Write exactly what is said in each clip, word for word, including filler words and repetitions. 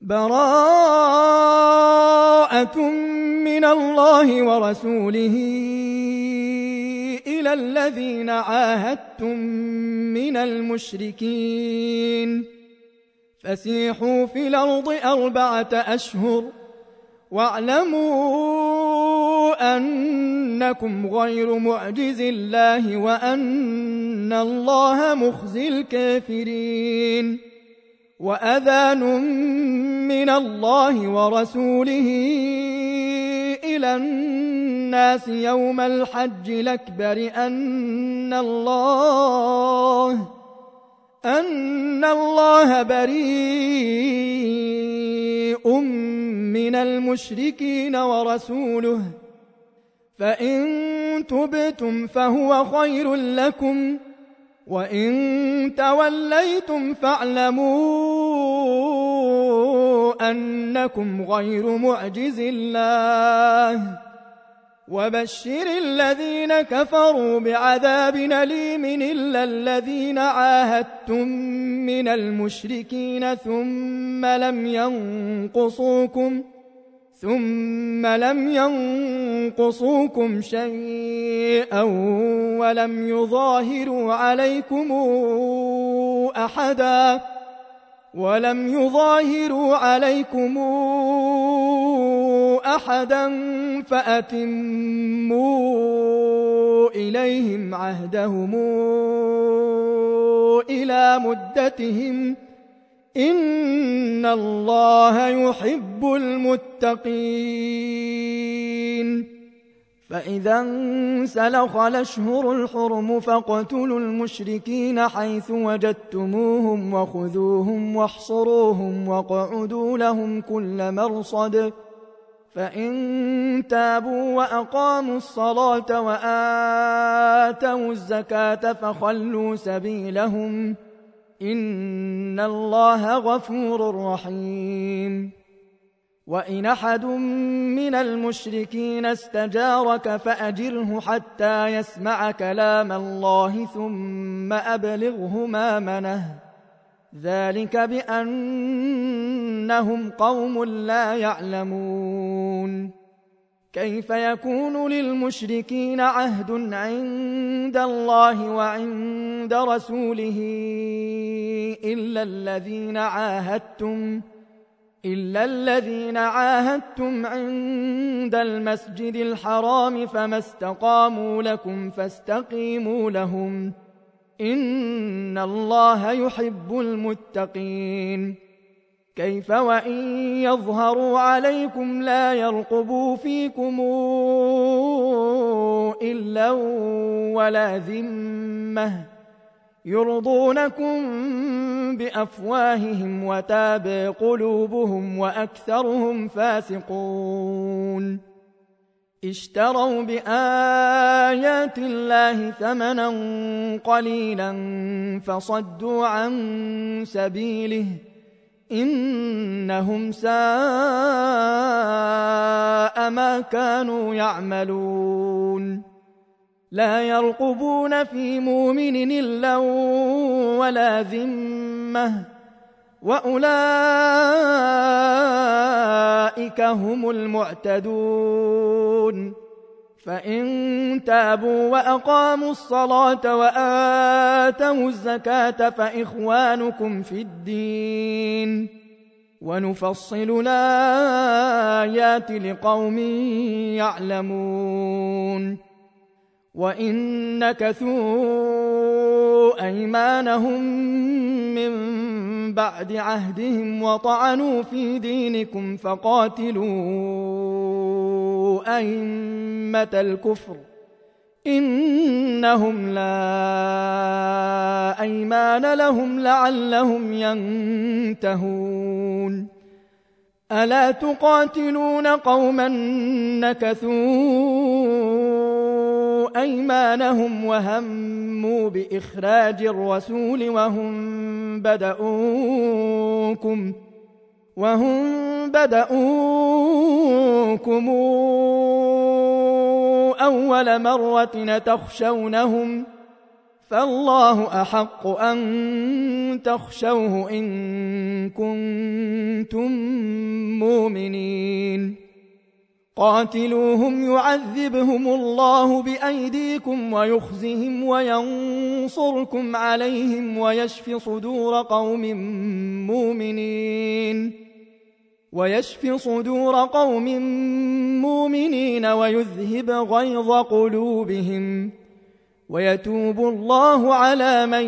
براءة من الله ورسوله إلى الذين عاهدتم من المشركين فسيحوا في الأرض أربعة أشهر واعلموا أنكم غير معجز الله وأن الله مخزي الكافرين وأذان من الله ورسوله إلى الناس يوم الحج الأكبر أن الله أن الله بريء من المشركين ورسوله فإن تبتم فهو خير لكم وإن توليتم فاعلموا أنكم غير معجز الله وبشر الذين كفروا بعذاب أليم إلا الذين عاهدتم من المشركين ثم لم ينقصوكم ثم لم ينقصوكم شيئا ولم يظاهروا عليكم أحدا ولم يظاهروا عليكم أحدا فأتموا إليهم عهدهم إلى مدتهم إن الله يحب المتقين فإذا انسلخ الأشهر الحرم فاقتلوا المشركين حيث وجدتموهم وخذوهم واحصروهم واقعدوا لهم كل مرصد فإن تابوا وأقاموا الصلاة وآتوا الزكاة فخلوا سبيلهم إن الله غفور رحيم وإن أحد من المشركين استجارك فأجره حتى يسمع كلام الله ثم أبلغه مأمنه ذلك بأنهم قوم لا يعلمون كيف يكون للمشركين عهد عند الله وعند رسوله إلا الذين عاهدتم إلا الذين عاهدتم عند المسجد الحرام فما استقاموا لكم فاستقيموا لهم إن الله يحب المتقين كيف وإن يظهروا عليكم لا يرقبوا فيكم إلا ولا ذمة يرضونكم بأفواههم وتابى قلوبهم وأكثرهم فاسقون اشتروا بآيات الله ثمنا قليلا فصدوا عن سبيله إنهم ساء ما كانوا يعملون لا يرقبون في مؤمن إلا ولا ذمة وأولئك هم المعتدون فإن تابوا وأقاموا الصلاة وآتوا الزكاة فإخوانكم في الدين ونفصل الآيات لقوم يعلمون وإن نكثوا أيمانهم من بعد عهدهم وطعنوا في دينكم فقاتلوا أئمة الكفر إنهم لا أيمان لهم لعلهم ينتهون ألا تقاتلون قوما نكثوا أيمانهم وهموا بإخراج الرسول وهم بدؤوكم وهم بدؤوكم أول مرة تخشونهم فالله أحق أن تخشوه إن كنتم مؤمنين قاتلوهم يعذبهم الله بأيديكم ويخزهم وينصركم عليهم ويشف صدور قوم مؤمنين ويشف صدور قوم مؤمنين ويذهب غيظ قلوبهم ويتوب الله على من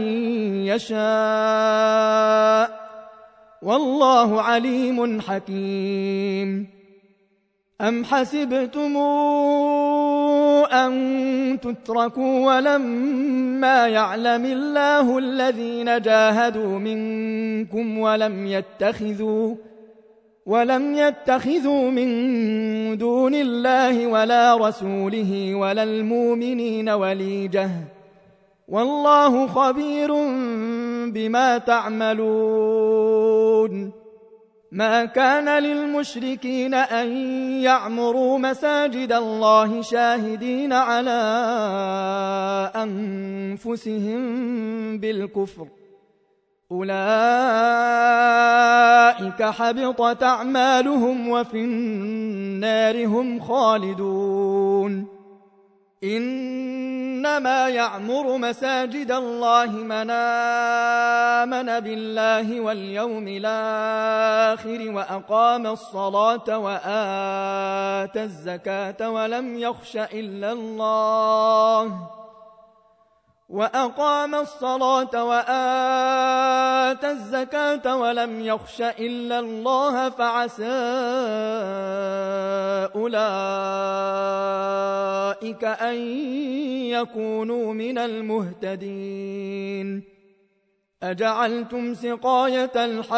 يشاء والله عليم حكيم أم حسبتم أن تتركوا ولما يعلم الله الذين جاهدوا منكم ولم يتخذوا ولم يتخذوا من دون الله ولا رسوله ولا المؤمنين وليجة والله خبير بما تعملون ما كان للمشركين أن يعمروا مساجد الله شاهدين على أنفسهم بالكفر أولئك حبطت أعمالهم وفي النار هم خالدون إنما يعمر مساجد الله من آمن بالله واليوم الآخر وأقام الصلاة وآتى الزكاة ولم يخش إلا الله وأقام الصلاة وآتى الزكاة ولم يخش إلا الله فعسى أولئك أن يكونوا من المهتدين أجعلتم سقاية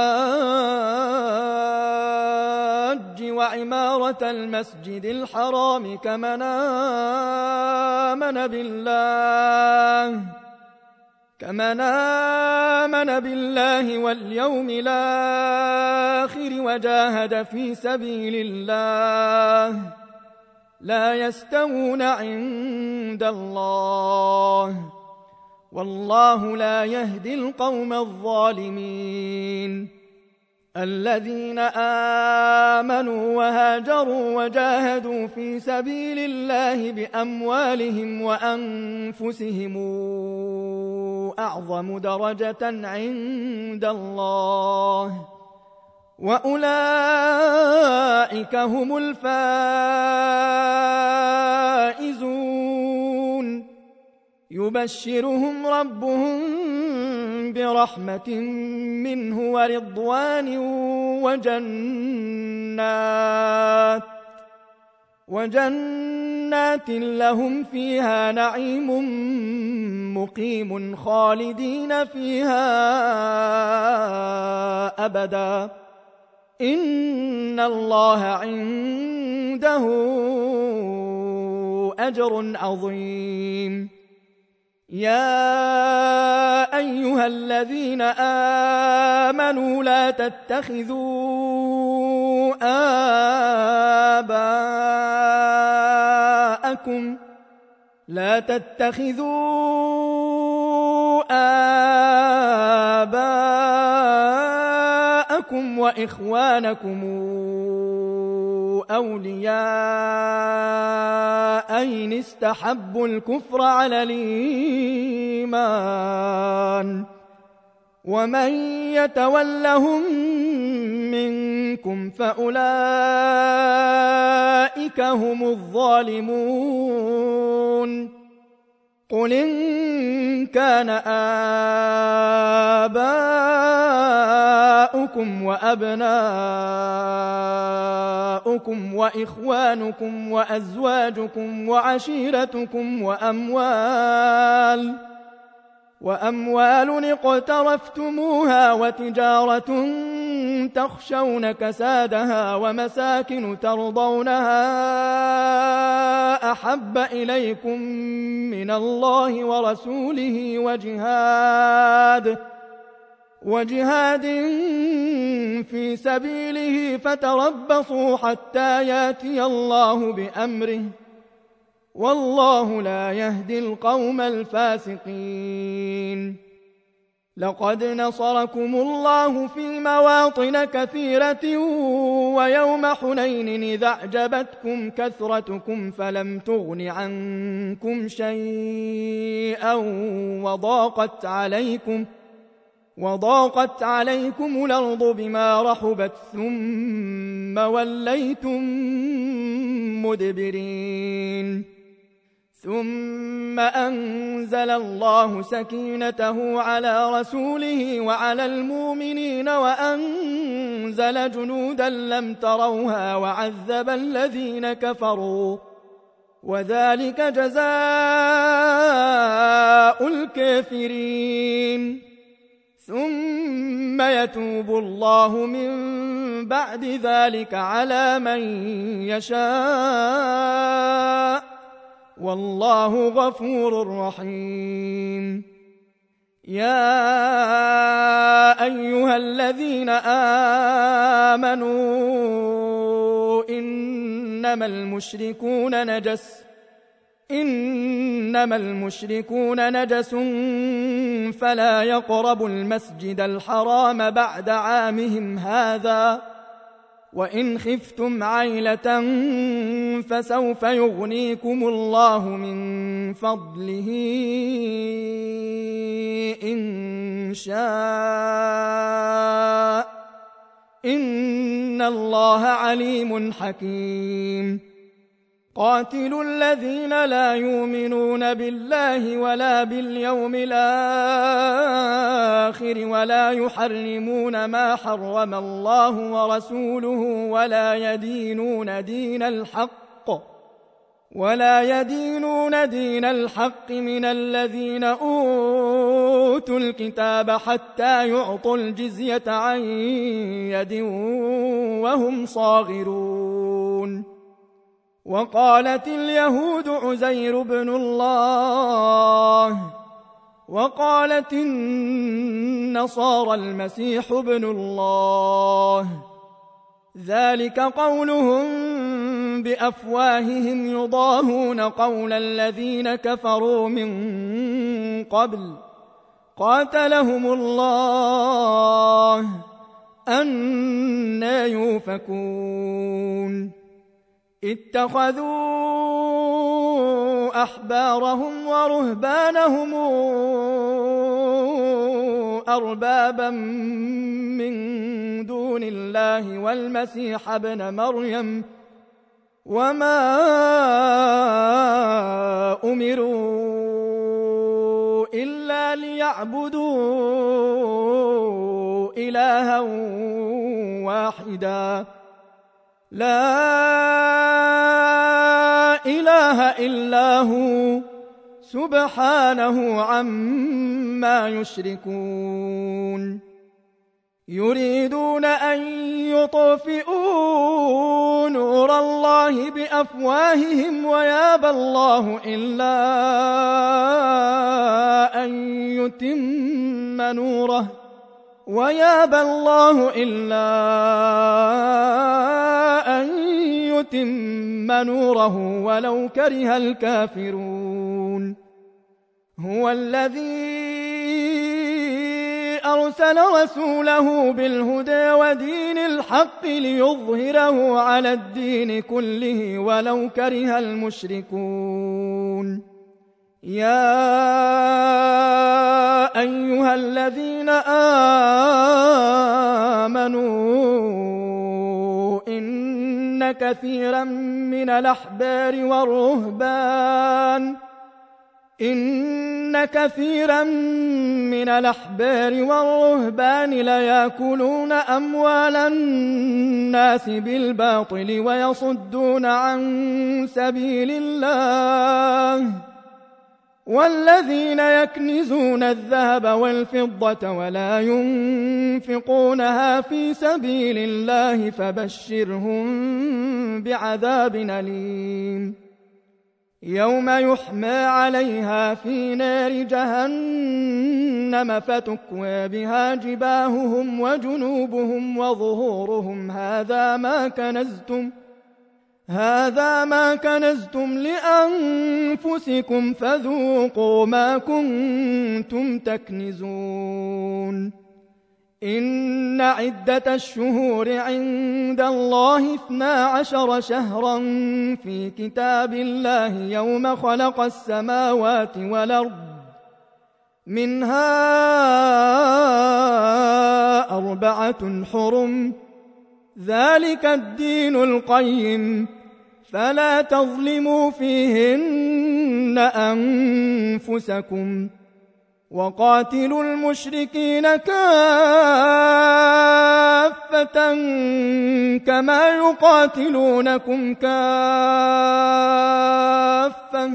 الحاج وعمارة المسجد الحرام كمن آمن بالله كمن آمن بالله واليوم الآخر وجاهد في سبيل الله لا يستوون عند الله والله لا يهدي القوم الظالمين الذين آمنوا وهاجروا وجاهدوا في سبيل الله بأموالهم وأنفسهم أعظم درجة عند الله وأولئك هم الفائزون يبشرهم ربهم برحمة منه ورضوان وجنات وجنات لهم فيها نعيم مقيم خالدين فيها أبدا إن الله عنده أجر عظيم يا أيها الذين آمنوا لا تتخذوا آباءكم لا تتخذوا آباءكم وإخوانكم أولياء إن استحبوا الكفر على الإيمان ومن يتولهم منكم فأولئك هم الظالمون قل إن كان آباؤكم وأبناؤكم وإخوانكم وأزواجكم وعشيرتكم وأموال وأموال اقترفتموها وتجارة تخشون كسادها ومساكن ترضونها أحب إليكم من الله ورسوله وجهاد وجهاد في سبيله فتربصوا حتى ياتي الله بأمره والله لا يهدي القوم الفاسقين. لقد نصركم الله في مواطن كثيرة ويوم حنين إذا أعجبتكم كثرتكم فلم تغن عنكم شيئا وضاقت عليكم وضاقت عليكم الأرض بما رحبت ثم وليتم مدبرين. ثم أنزل الله سكينته على رسوله وعلى المؤمنين وأنزل جنودا لم تروها وعذب الذين كفروا وذلك جزاء الكافرين. ثم يتوب الله من بعد ذلك على من يشاء والله غفور رحيم. يا أيها الذين آمنوا إنما المشركون نجس إنما المشركون نجس فلا يقربوا المسجد الحرام بعد عامهم هذا وإن خفتم عيلة فسوف يغنيكم الله من فضله إن شاء إن الله عليم حكيم. قاتلوا الذين لا يؤمنون بالله ولا باليوم الآخر ولا يحرمون ما حرم الله ورسوله ولا يدينون دين الحق ولا يدينون دين الحق من الذين أوتوا الكتاب حتى يعطوا الجزية عن يد وهم صاغرون. وقالت اليهود عزير بن الله وقالت النصارى المسيح بن الله ذلك قولهم بأفواههم يضاهون قول الذين كفروا من قبل قاتلهم الله أنى يؤفكون. اتخذوا أحبارهم ورهبانهم أربابا من دون الله والمسيح ابن مريم وما أمروا إلا ليعبدوا إلها واحدا لا إله إلا هو سبحانه عما يشركون. يريدون أن يطفئوا نور الله بأفواههم ويابى الله إلا أن يتم نوره ويابى الله إلا أن يتم نوره ولو كره الكافرون. هو الذي أرسل رسوله بالهدى ودين الحق ليظهره على الدين كله ولو كره المشركون. يا أيها الذين آمنوا إن كثيرا من الأحبار والرهبان إن كثيرا من الأحبار والرهبان ليأكلون أموال الناس بالباطل ويصدون عن سبيل الله والذين يكنزون الذهب والفضة ولا ينفقونها في سبيل الله فبشرهم بعذاب أليم. يوم يحمى عليها في نار جهنم فتكوى بها جباههم وجنوبهم وظهورهم هذا ما كنزتم هذا ما كنزتم لأنفسكم فذوقوا ما كنتم تكنزون إن عدة الشهور عند الله اثنا عشر شهرا في كتاب الله يوم خلق السماوات والأرض منها أربعة حرم ذلك الدين القيم فلا تظلموا فيهن أنفسكم وقاتلوا المشركين كافة كما يقاتلونكم كافة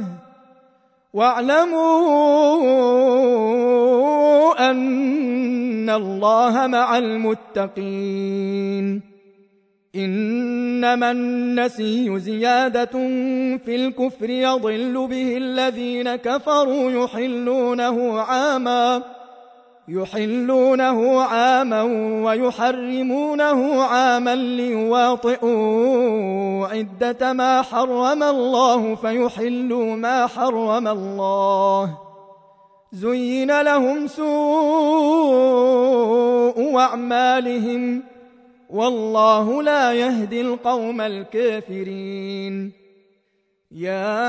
واعلموا أن الله مع المتقين إنما النسي زيادة في الكفر يضل به الذين كفروا يحلونه عاما يحلونه عاما ويحرمونه عاما ليواطئوا عدة ما حرم الله فيحلوا ما حرم الله زين لهم سوء أعمالهم والله لا يهدي القوم الكافرين يا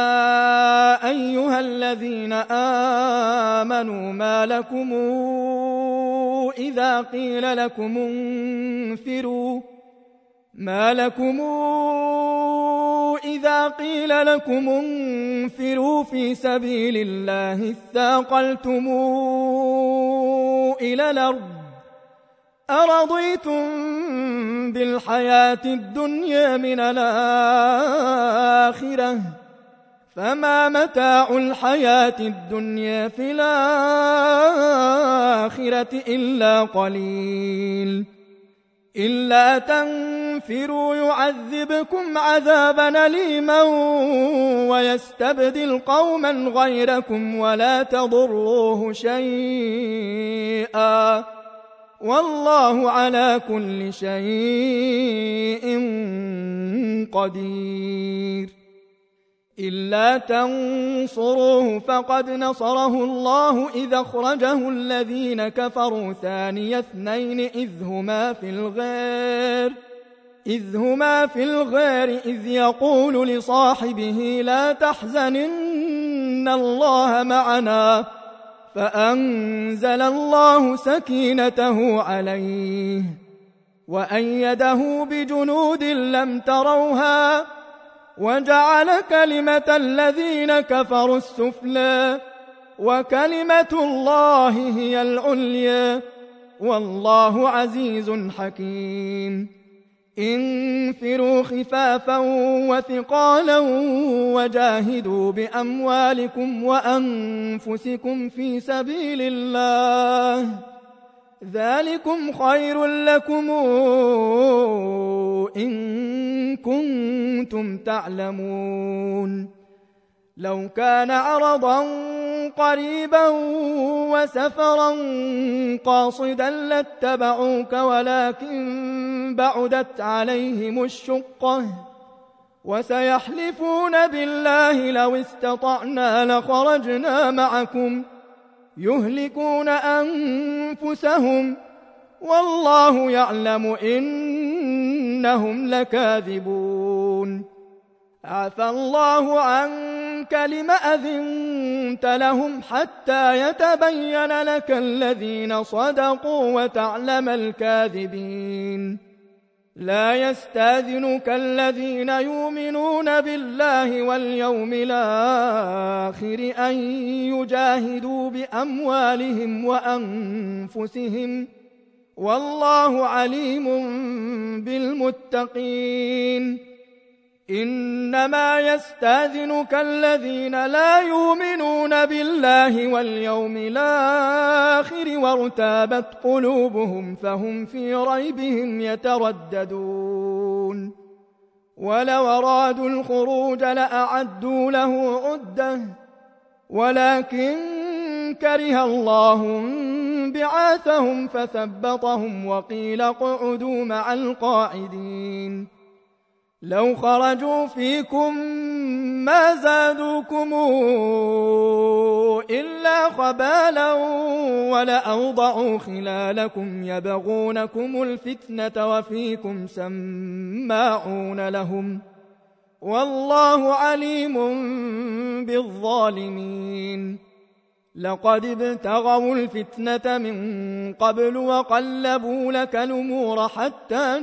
أيها الذين آمنوا ما لكم إذا قيل لكم انفروا ما لكم إذا قيل لكم انفروا في سبيل الله اثاقلتم إلى الأرض أرضيتم بالحياة الدنيا من الآخرة فما متاع الحياة الدنيا في الآخرة إلا قليل إلا تنفروا يعذبكم عذابا أليما ويستبدل قوما غيركم ولا تضروه شيئا والله على كل شيء قدير إلا تنصروه فقد نصره الله إذ أخرجه الذين كفروا ثاني اثنين إذ هما في الغار إذ هما في الغار إذ يقول لصاحبه لا تحزن إن الله معنا فأنزل الله سكينته عليه وأيده بجنود لم تروها وجعل كلمة الذين كفروا السفلى وكلمة الله هي العليا والله عزيز حكيم انفروا خفافا وثقالا وجاهدوا بأموالكم وأنفسكم في سبيل الله ذلكم خير لكم إن كنتم تعلمون لو كان عرضا قريبا وسفرا قاصدا لاتبعوك ولكن بعدت عليهم الشقة وسيحلفون بالله لو استطعنا لخرجنا معكم يهلكون أنفسهم والله يعلم إنهم لكاذبون عفى الله عنك لم أذنت لهم حتى يتبين لك الذين صدقوا وتعلم الكاذبين لا يستاذنك الذين يؤمنون بالله واليوم الآخر أن يجاهدوا بأموالهم وأنفسهم والله عليم بالمتقين إنما يستاذنك الذين لا يؤمنون بالله واليوم الآخر وارتابت قلوبهم فهم في ريبهم يترددون ولو أرادوا الخروج لأعدوا له عدة ولكن كره الله بعاثهم فثبطهم وقيل اقعدوا مع القاعدين لو خرجوا فيكم ما زادوكم إلا خبالا ولأوضعوا خلالكم يبغونكم الفتنة وفيكم سماعون لهم والله عليم بالظالمين. لقد ابتغوا الفتنة من قبل وقلبوا لك الأمور حتى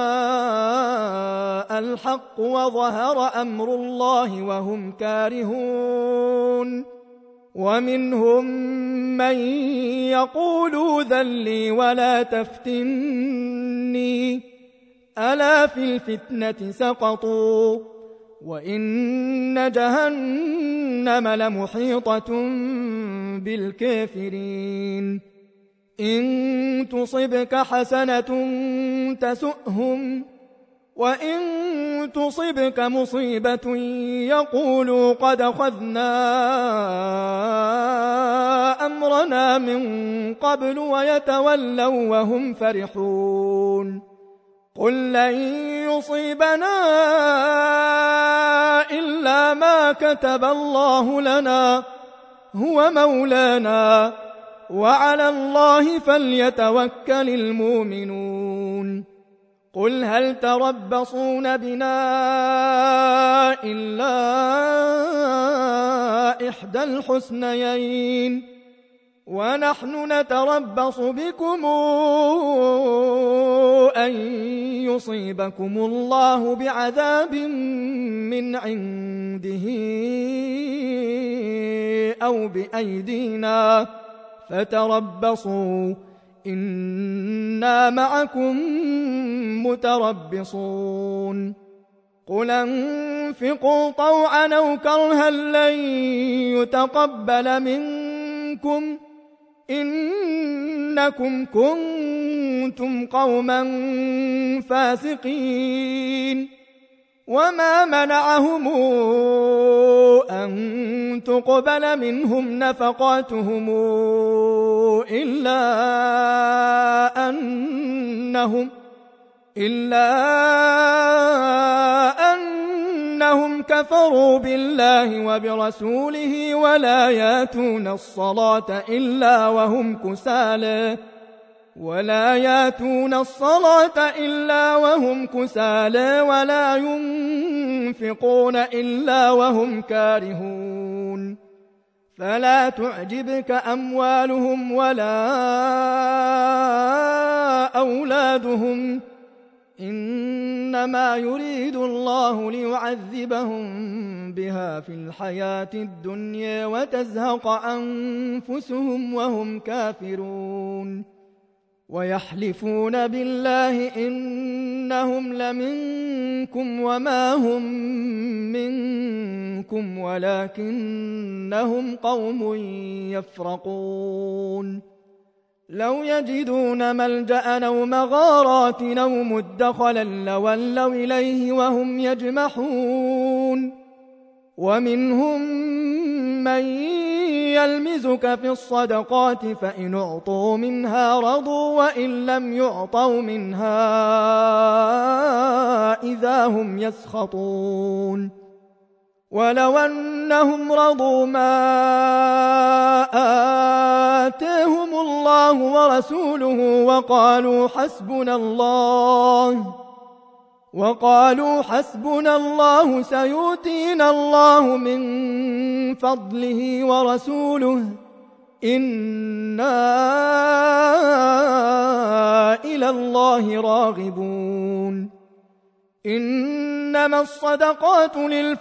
جاء الحق وظهر أمر الله وهم كارهون. ومنهم من يقول ذلي ولا تفتني ألا في الفتنة سقطوا وإن جهنم لمحيطة بالكافرين. إن تصبك حسنة تسؤهم وإن تصبك مصيبة يقولوا قد أخذنا أمرنا من قبل ويتولوا وهم فرحون. قل لن يصيبنا إلا ما كتب الله لنا هو مولانا وعلى الله فليتوكل المؤمنون. قل هل تربصون بنا إلا إحدى الحسنيين ونحن نتربص بكم أن يصيبكم الله بعذاب من عنده أو بأيدينا فتربصوا إنا معكم متربصون. قل انفقوا طوعا أو كرها لن يتقبل منكم إنكم كنتم قوما فاسقين. وما منعهم أن تقبل منهم نفقاتهم إلا أنهم إلا أنهم كفروا بالله وبرسوله ولا ياتون الصلاة إلا وهم كسالى ولا ياتون الصلاة إلا وهم كسالى ولا ينفقون إلا وهم كارهون. فلا تعجبك أموالهم ولا أولادهم إنما يريد الله ليعذبهم بها في الحياة الدنيا وتزهق أنفسهم وهم كافرون. ويحلفون بالله إنهم لمنكم وما هم منكم ولكنهم قوم يفرقون. لو يجدون ملجأ أو مغارات أو مدخلا لولوا إليه وهم يجمحون. ومنهم من يلمزك في الصدقات فإن أعطوا منها رضوا وإن لم يعطوا منها إذا هم يسخطون. ولو أنهم رضوا ما آتاهم الله ورسوله وقالوا حسبنا الله وقالوا حسبنا الله سيؤتينا الله من فضله ورسوله إنا إلى الله راغبون. إنما الصدقات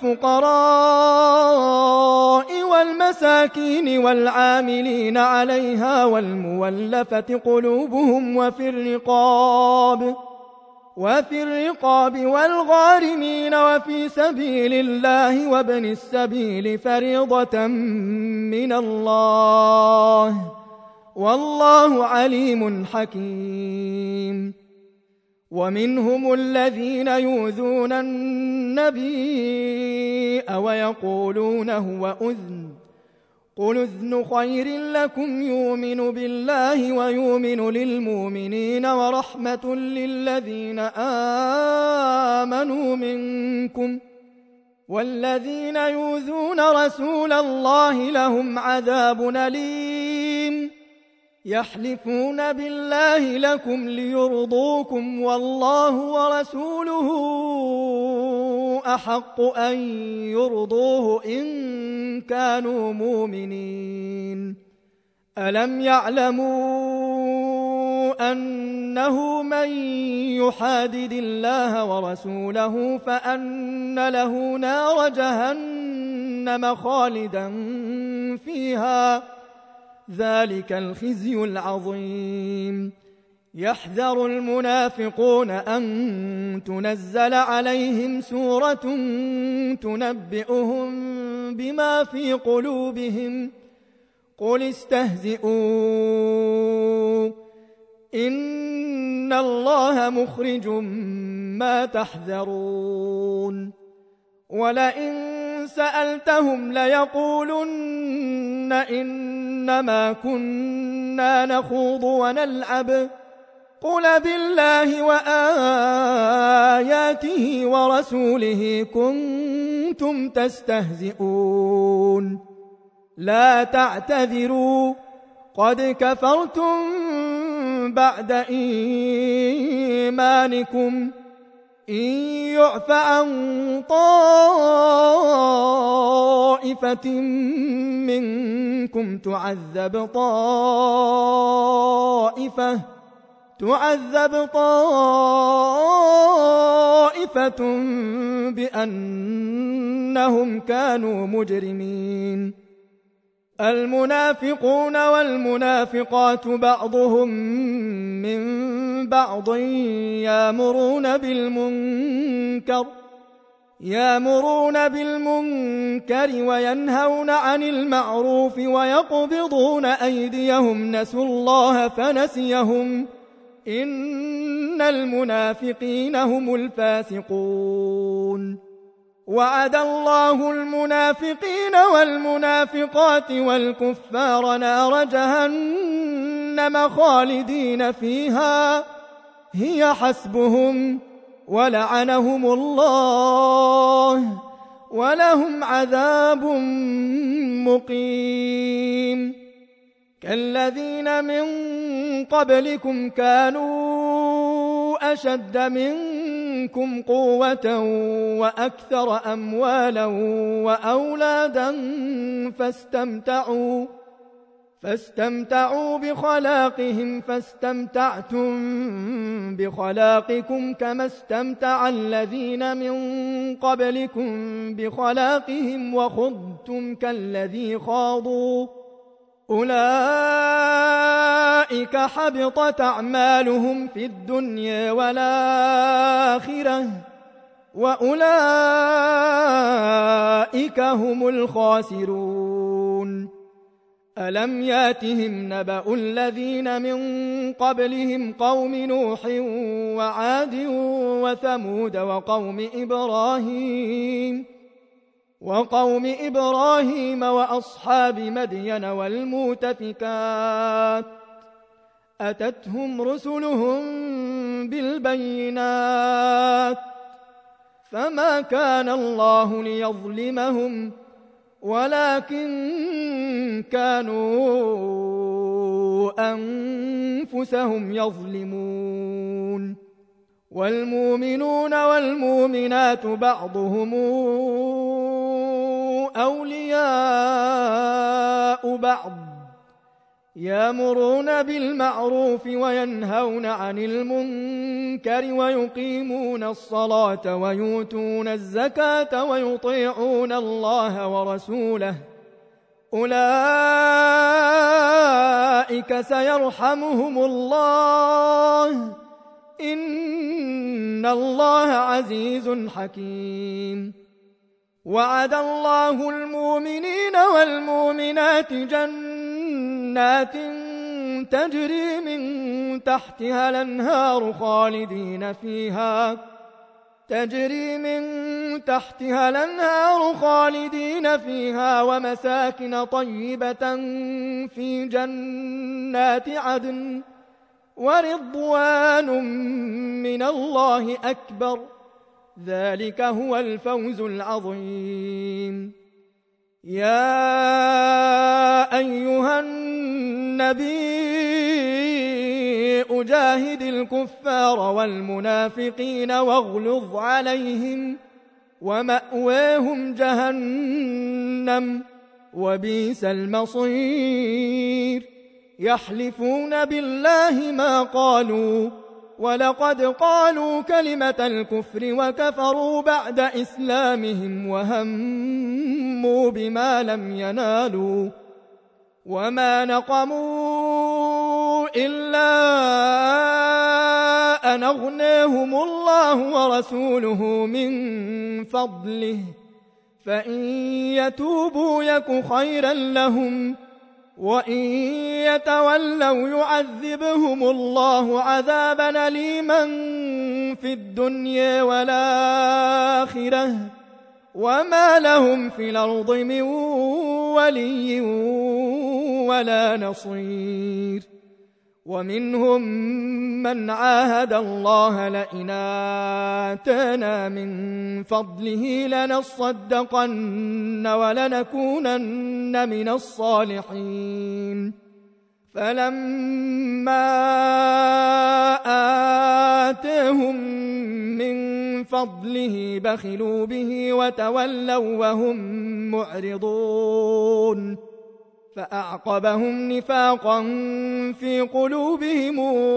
للفقراء والمساكين والعاملين عليها والمولفة قلوبهم وفي الرقاب وفي الرقاب والغارمين وفي سبيل الله وابن السبيل فريضة من الله والله عليم حكيم. ومنهم الذين يؤذون النبي ويقولون هو أذن قل اذن خير لكم يؤمن بالله ويؤمن للمؤمنين ورحمة للذين آمنوا منكم والذين يؤذون رسول الله لهم عذاب أليم يحلفون بالله لكم ليرضوكم والله ورسوله أحق أن يرضوه إن كانوا مؤمنين ألم يعلموا أنه من يحادد الله ورسوله فأن له نار جهنم خالدا فيها ذلك الخزي العظيم يحذر المنافقون أن تنزل عليهم سورة تنبئهم بما في قلوبهم قل استهزئوا إن الله مخرج ما تحذرون ولئن سألتهم ليقولن إنما كنا نخوض ونلعب قل بالله وآياته ورسوله كنتم تستهزئون لا تعتذروا قد كفرتم بعد إيمانكم إن يعف عن طائفة منكم تعذب طائفة تعذب طائفة بأنهم كانوا مجرمين المنافقون والمنافقات بعضهم من بعض يأمرون بالمنكر يأمرون بالمنكر وينهون عن المعروف ويقبضون أيديهم نسوا الله فنسيهم إن المنافقين هم الفاسقون وعد الله المنافقين والمنافقات والكفار نار جهنم خالدين فيها هي حسبهم ولعنهم الله ولهم عذاب مقيم كالذين من قبلكم كانوا أشد منكم قوة وأكثر أموالا وأولادا فاستمتعوا فاستمتعوا بخلاقهم فاستمتعتم بخلاقكم كما استمتع الذين من قبلكم بخلاقهم وخضتم كالذي خاضوا أولئك حبطت أعمالهم في الدنيا والآخرة وأولئك هم الخاسرون ألم ياتهم نبأ الذين من قبلهم قوم نوح وعاد وثمود وقوم إبراهيم وقوم إبراهيم وأصحاب مدين والمؤتفكات أتتهم رسلهم بالبينات فما كان الله ليظلمهم ولكن كانوا أنفسهم يظلمون والمؤمنون والمؤمنات بعضهم أولياء بعض يأمرون بالمعروف وينهون عن المنكر ويقيمون الصلاة ويؤتون الزكاة ويطيعون الله ورسوله أولئك سيرحمهم الله إن الله عزيز حكيم وعد الله المؤمنين والمؤمنات جنات تجري من تحتها الأنهار خالدين فيها تجري من تحتها الأنهار خالدين فيها ومساكن طيبة في جنات عدن ورضوان من الله أكبر ذلك هو الفوز العظيم. يا أيها النبي أجاهد الكفار والمنافقين واغلظ عليهم ومأواهم جهنم وبئس المصير. يحلفون بالله ما قالوا ولقد قالوا كلمة الكفر وكفروا بعد إسلامهم وهموا بما لم ينالوا وما نقموا إلا أن أغناهم الله ورسوله من فضله فإن يتوبوا يك خيرا لهم وإن يتولوا يعذبهم الله عذابا أليما في الدنيا والآخرة وما لهم في الأرض من ولي ولا نصير. ومنهم من عاهد الله لئن آتانا من فضله لنصدقن ولنكونن من الصالحين فلما آتاهم من فضله بخلوا به وتولوا وهم معرضون فأعقبهم نفاقا في قلوبهم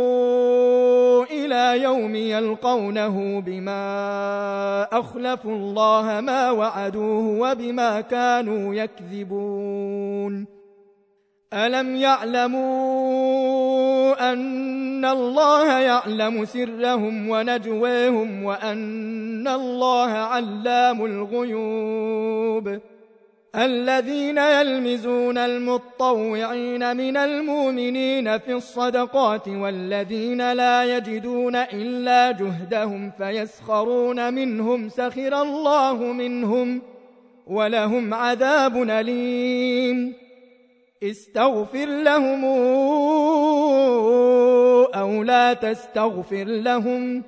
إلى يوم يلقونه بما أخلفوا الله ما وعدوه وبما كانوا يكذبون. ألم يعلموا أن الله يعلم سرهم ونجواهم وأن الله علام الغيوب. الذين يلمزون المطوعين من المؤمنين في الصدقات والذين لا يجدون إلا جهدهم فيسخرون منهم سخر الله منهم ولهم عذاب أليم. استغفر لهم أو لا تستغفر لهم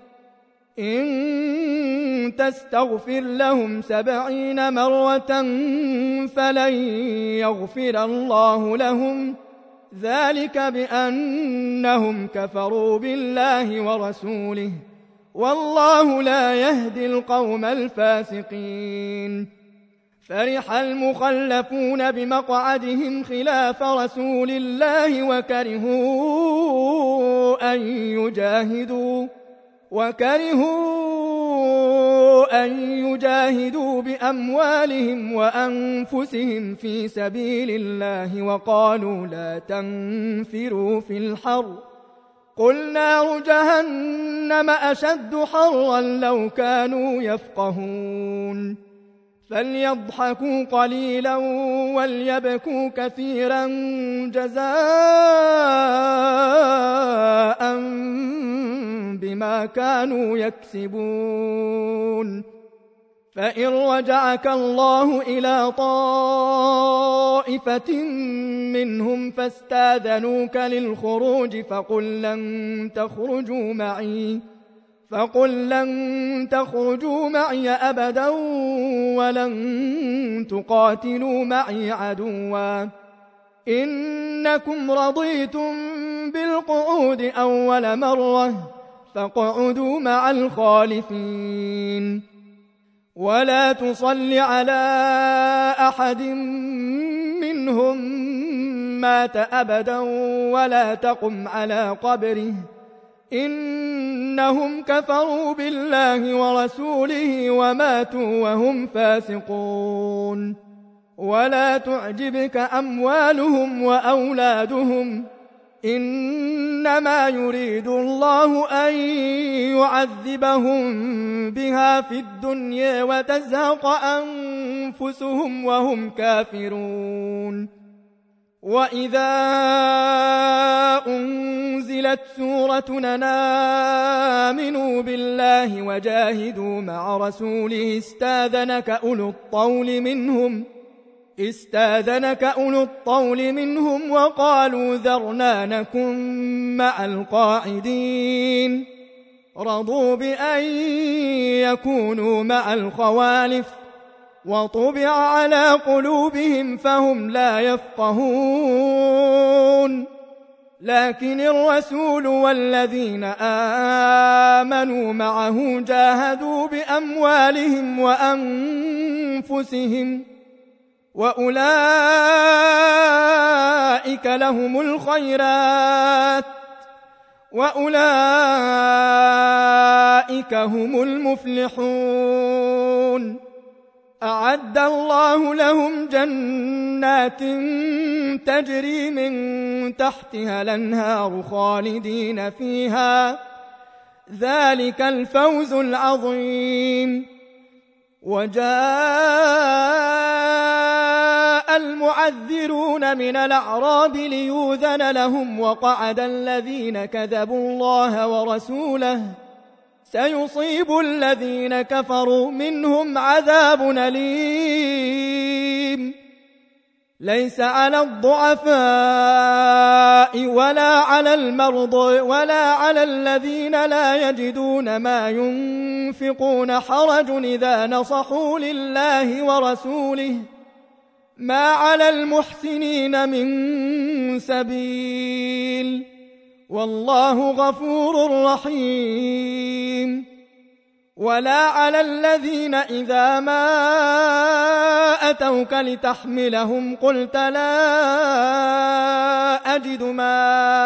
إن تستغفر لهم سبعين مرة فلن يغفر الله لهم ذلك بأنهم كفروا بالله ورسوله والله لا يهدي القوم الفاسقين. فرح المخلفون بمقعدهم خلاف رسول الله وكرهوا أن يجاهدوا وكرهوا أن يجاهدوا بأموالهم وأنفسهم في سبيل الله وقالوا لا تنفروا في الحر قل نار جهنم أشد حرا لو كانوا يفقهون. فليضحكوا قليلا وليبكوا كثيرا جزاء بما كانوا يكسبون. فإن رجعك الله إلى طائفة منهم فاستاذنوك للخروج فقل لن تخرجوا معي فقل لن تخرجوا معي أبدا ولن تقاتلوا معي عدوا إنكم رضيتم بالقعود أول مرة فاقعدوا مع الخالفين. ولا تصل على أحد منهم مات أبدا ولا تقم على قبره إنهم كفروا بالله ورسوله وماتوا وهم فاسقون. ولا تعجبك أموالهم وأولادهم إنما يريد الله أن يعذبهم بها في الدنيا وتزهق أنفسهم وهم كافرون. وإذا أنزلت سورة أن آمنوا بالله وجاهدوا مع رسوله استاذنك أولو الطول منهم استاذنك أولو الطول منهم وقالوا ذرنا نكن مع القاعدين رضوا بأن يكونوا مع الخوالف وطبع على قلوبهم فهم لا يفقهون لكن الرسول والذين آمنوا معه جاهدوا بأموالهم وأنفسهم وأولئك لهم الخيرات وأولئك هم المفلحون أعد الله لهم جنات تجري من تحتها الأنهار خالدين فيها ذلك الفوز العظيم وجاء المعذرون من الأعراب ليؤذن لهم وقعد الذين كذبوا الله ورسوله سيصيب الذين كفروا منهم عذاب أليم ليس على الضعفاء ولا على المرضى ولا على الذين لا يجدون ما ينفقون حرج إذا نصحوا لله ورسوله ما على المحسنين من سبيل والله غفور رحيم ولا على الذين إذا ما أتوك لتحملهم قلت لا أجد ما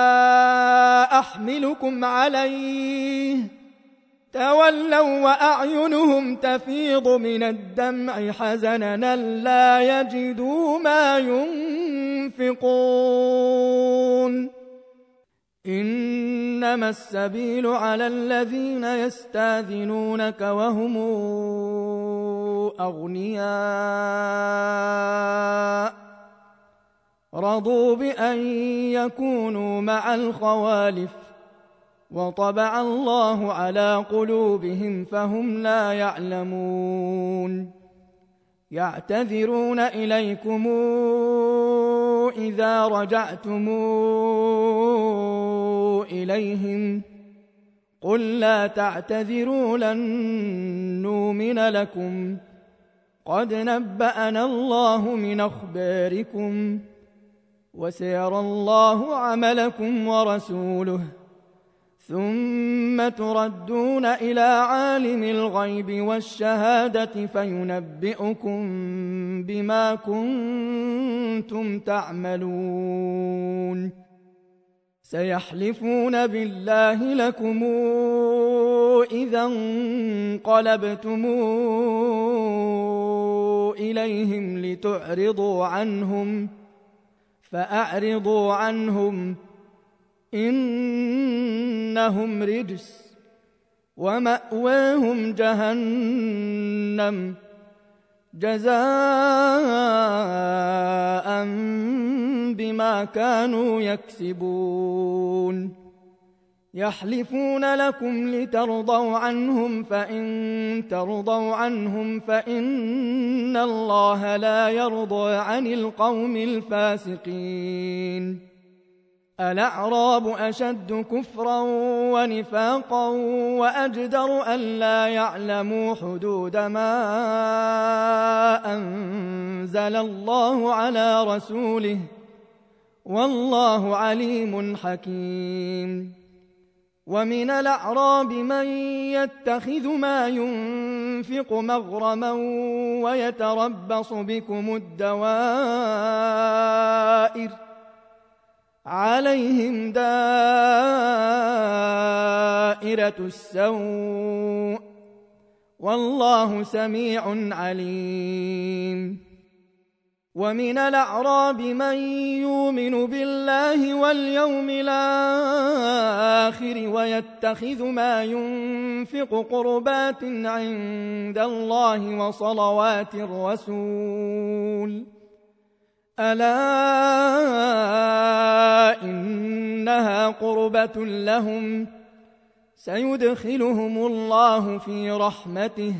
أحملكم عليه تولوا وأعينهم تفيض من الدمع حزنا لا يجدوا ما ينفقون إنما السبيل على الذين يستاذنونك وهم أغنياء رضوا بأن يكونوا مع الخوالف وطبع الله على قلوبهم فهم لا يعلمون يعتذرون إليكم إذا رجعتم إليهم قل لا تعتذروا لن نؤمن لكم قد نبأنا الله من أخباركم وسيرى الله عملكم ورسوله ثم تردون إلى عالم الغيب والشهادة فينبئكم بما كنتم تعملون سيحلفون بالله لكم إذا انقلبتم إليهم لتعرضوا عنهم فأعرضوا عنهم إنهم رجس ومأواهم جهنم جزاء بما كانوا يكسبون يحلفون لكم لترضوا عنهم فإن ترضوا عنهم فإن الله لا يرضى عن القوم الفاسقين الأعراب أشد كفرا ونفاقا وأجدر ألا يعلموا حدود ما أنزل الله على رسوله والله عليم حكيم ومن الأعراب من يتخذ ما ينفق مغرما ويتربص بكم الدوائر عليهم دائرة السوء والله سميع عليم ومن الأعراب من يؤمن بالله واليوم الآخر ويتخذ ما ينفق قربات عند الله وصلوات الرسول ألا إنها قربة لهم سيدخلهم الله في رحمته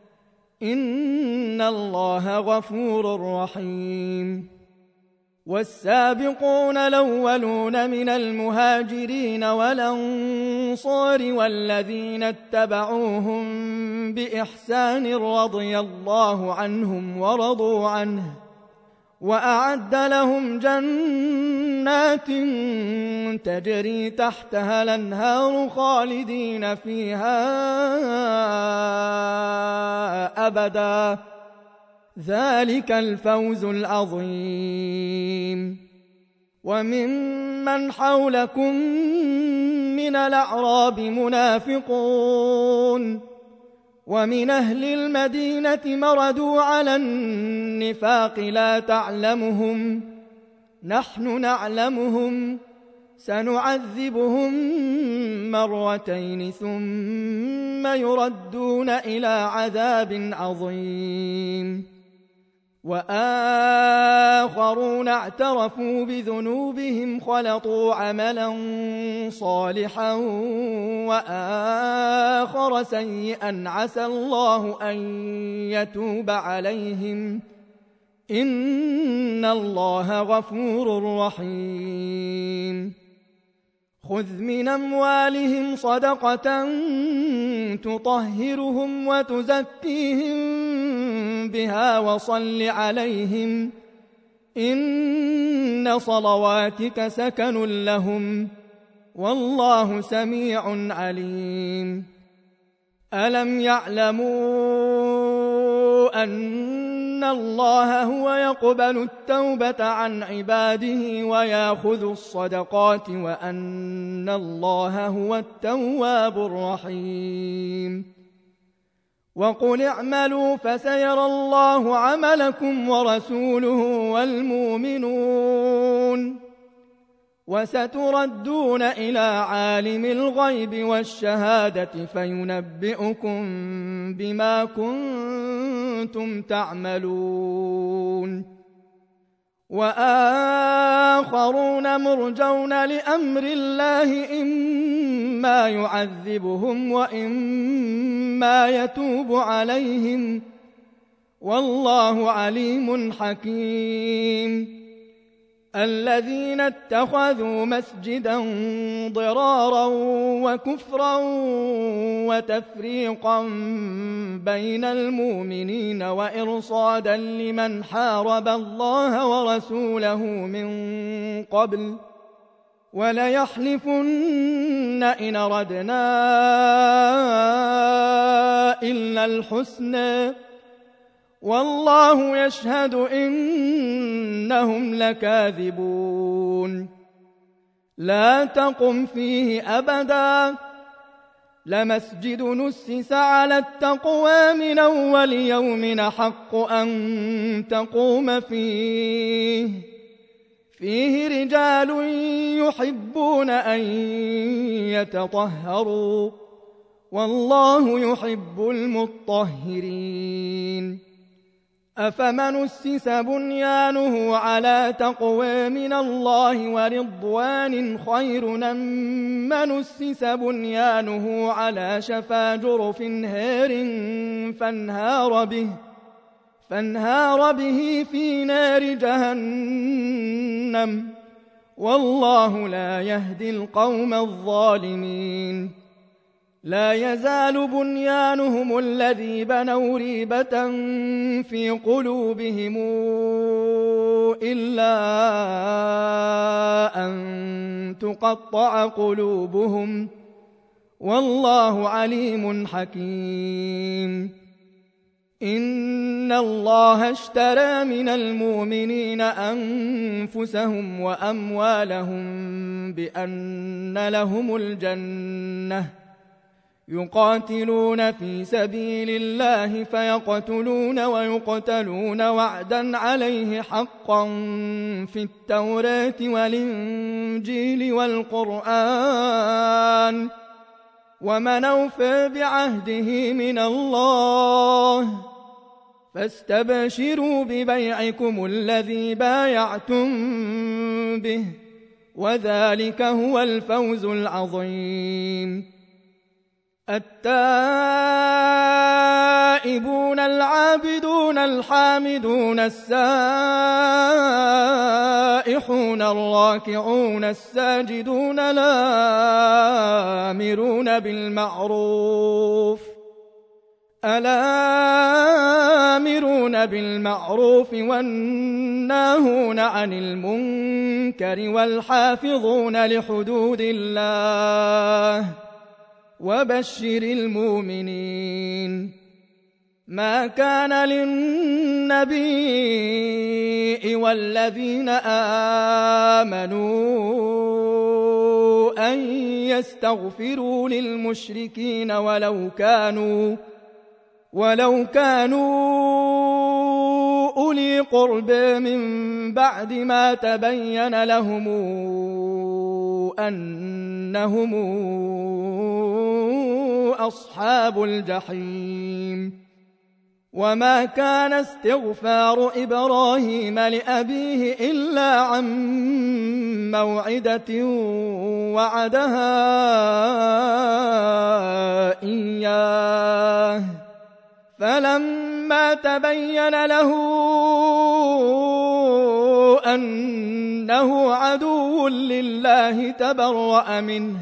إن الله غفور رحيم والسابقون الأولون من المهاجرين والأنصار والذين اتبعوهم بإحسان رضي الله عنهم ورضوا عنه وأعد لهم جنات تجري تحتها الأنهار خالدين فيها أبدا ذلك الفوز العظيم وممن حولكم من الأعراب منافقون ومن أهل المدينة مردوا على النفاق لا تعلمهم نحن نعلمهم سنعذبهم مرتين ثم يردون إلى عذاب عظيم وآخرون اعترفوا بذنوبهم خلطوا عملا صالحا وآخر سيئا عسى الله أن يتوب عليهم إن الله غفور رحيم خذ من أموالهم صدقة تطهرهم وتزكيهم بها وصل عليهم إن صلواتك سكن لهم والله سميع عليم ألم يعلموا أن الله هو يقبل التوبة عن عباده ويأخذ الصدقات وأن الله هو التواب الرحيم وقل اعملوا فسيرى الله عملكم ورسوله والمؤمنون وستردون إلى عالم الغيب والشهادة فينبئكم بما كنتم تعملون وآخرون مرجون لأمر الله إما يعذبهم وإما يتوب عليهم والله عليم حكيم الذين اتخذوا مسجدا ضرارا وكفرا وتفريقا بين المؤمنين وإرصادا لمن حارب الله ورسوله من قبل وليحلفن إن أردنا إلا الحسنى والله يشهد إنهم لكاذبون لا تقم فيه أبدا لمسجد نسس على التقوى من أول يوم حق أن تقوم فيه فيه رجال يحبون أن يتطهروا والله يحب المطهرين أفمن أسس بنيانه على تقوى من الله ورضوان خير أم من أسس بنيانه على شفا جرف هار فانهار به فانهار به في نار جهنم والله لا يهدي القوم الظالمين لا يزال بنيانهم الذي بنوا ريبة في قلوبهم إلا أن تقطع قلوبهم والله عليم حكيم إن الله اشترى من المؤمنين أنفسهم وأموالهم بأن لهم الجنة يقاتلون في سبيل الله فيقتلون ويقتلون وعدا عليه حقا في التوراة والإنجيل والقرآن ومن أوفى بعهده من الله فاستبشروا ببيعكم الذي بايعتم به وذلك هو الفوز العظيم. التائبون العابدون الحامدون السائحون الراكعون الساجدون الآمرون بالمعروف الآمرون بالمعروف والناهون عن المنكر والحافظون لحدود الله وبشر المؤمنين. ما كان للنبي والذين آمنوا أن يستغفروا للمشركين ولو كانوا ولو كانوا أولي قرب من بعد ما تبين لهم أنهم أصحاب الجحيم. وما كان استغفار إبراهيم لأبيه إلا عن موعدة وعدها إياه فلما تبين له أنه عدو لله تبرأ منه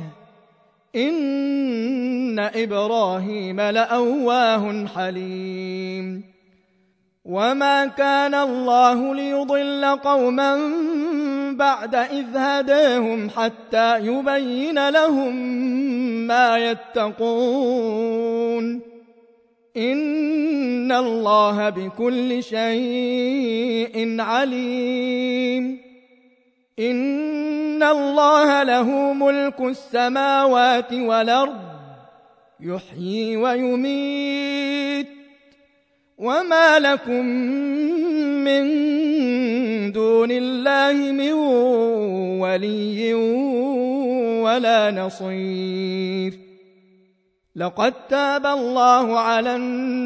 إن إبراهيم لأواه حليم. وما كان الله ليضل قوما بعد إذ هداهم حتى يبين لهم ما يتقون إن الله بكل شيء عليم. إن الله له ملك السماوات والأرض يحيي ويميت وما لكم من دون الله من ولي ولا نصير. لقد تاب الله على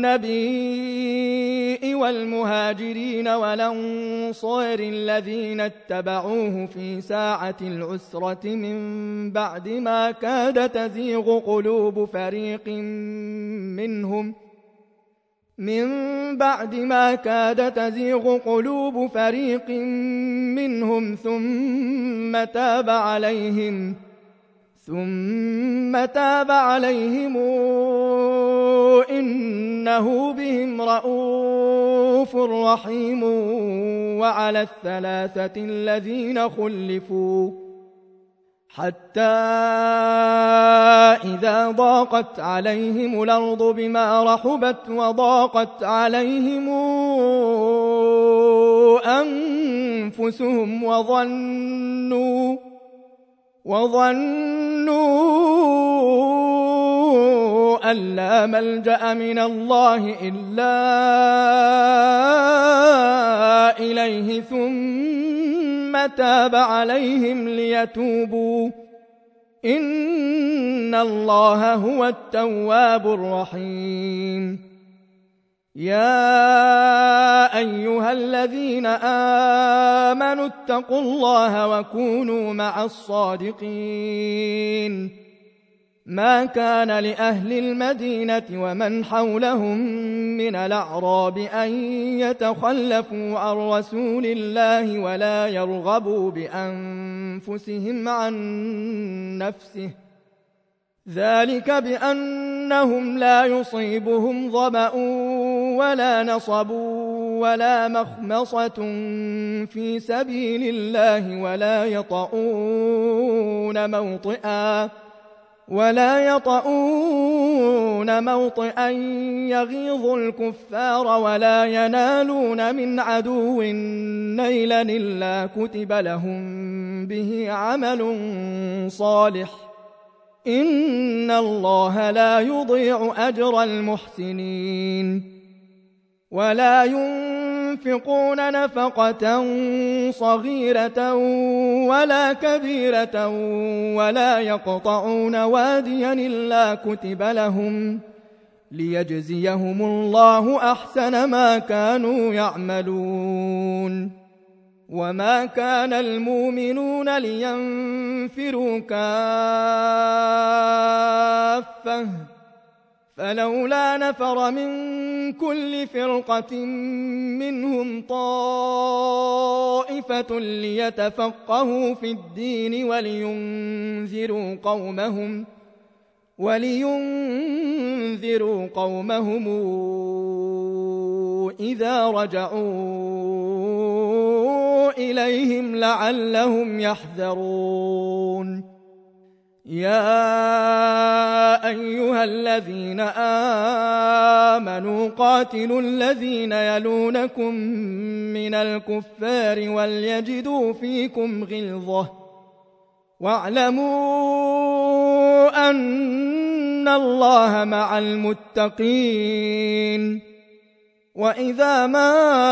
النبي والمهاجرين والأنصار الذين اتبعوه في ساعة العسرة من بعد ما كاد تزيغ قلوب فريق منهم من بعد ما كاد تزيغ قلوب فريق منهم ثم تاب عليهم ثم تاب عليهم إنه بهم رءوف رحيم. وعلى الثلاثة الذين خلفوا حتى إذا ضاقت عليهم الأرض بما رحبت وضاقت عليهم أنفسهم وظنوا وظنوا أن لا ملجأ من الله إلا إليه ثم تاب عليهم ليتوبوا إن الله هو التواب الرحيم. يا أيها الذين آمنوا اتقوا الله وكونوا مع الصادقين. ما كان لأهل المدينة ومن حولهم من الأعراب أن يتخلفوا عن رسول الله ولا يرغبوا بأنفسهم عن نفسه ذلك بأنهم لا يصيبهم ظمأ ولا نصب ولا مخمصة في سبيل الله ولا يطؤون موطئا ولا يطؤون موطئا يغيظ الكفار ولا ينالون من عدو نيلا إلا كتب لهم به عمل صالح إن الله لا يضيع أجر المحسنين. ولا ينفقون نفقة صغيرة ولا كبيرة ولا يقطعون واديا إلا كتب لهم ليجزيهم الله أحسن ما كانوا يعملون. وما كان المؤمنون لينفروا كافة فلولا نفر من كل فرقة منهم طائفة ليتفقهوا في الدين ولينذروا قومهم ولينذروا قومهم إذا رجعوا إليهم لعلهم يحذرون. يا أيها الذين آمنوا قاتلوا الذين يلونكم من الكفار وليجدوا فيكم غلظة واعلموا أن الله مع المتقين. وإذا ما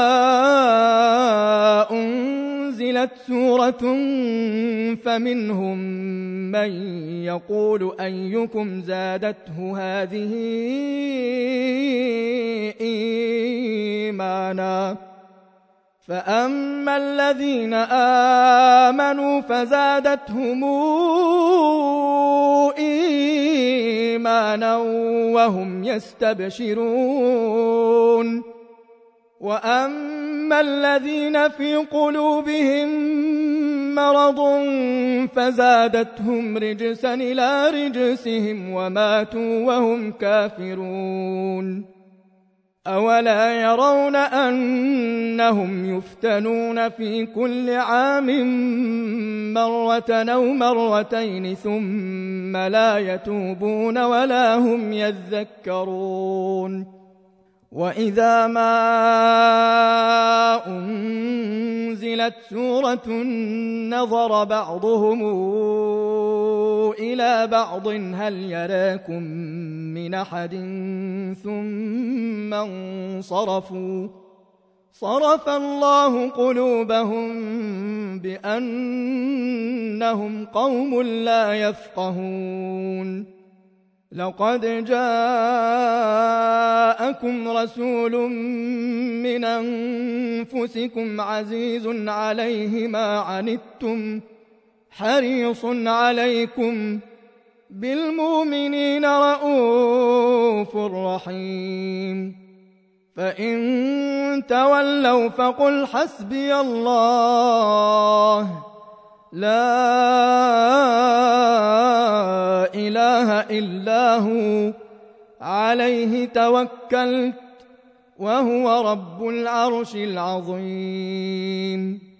أنزلت سورة فمنهم من يقول أيكم زادته هذه إيمانا فأما الذين آمنوا فزادتهم إيمانا وهم يستبشرون. وأما الذين في قلوبهم مرض فزادتهم رجسا إلى رجسهم وماتوا وهم كافرون. أولا يرون أنهم يفتنون في كل عام مرة أو مرتين ثم لا يتوبون ولا هم يذكرون. وإذا ما أنزلت سورة نظر بعضهم إلى بعض هل يراكم من أحد ثم انصرفوا صرف الله قلوبهم بأنهم قوم لا يفقهون. لقد جاءكم رسول من أنفسكم عزيز عليه ما عنتم حريص عليكم بالمؤمنين رءوف رحيم. فإن تولوا فقل حسبي الله لا إله إلا هو عليه توكلت وهو رب العرش العظيم.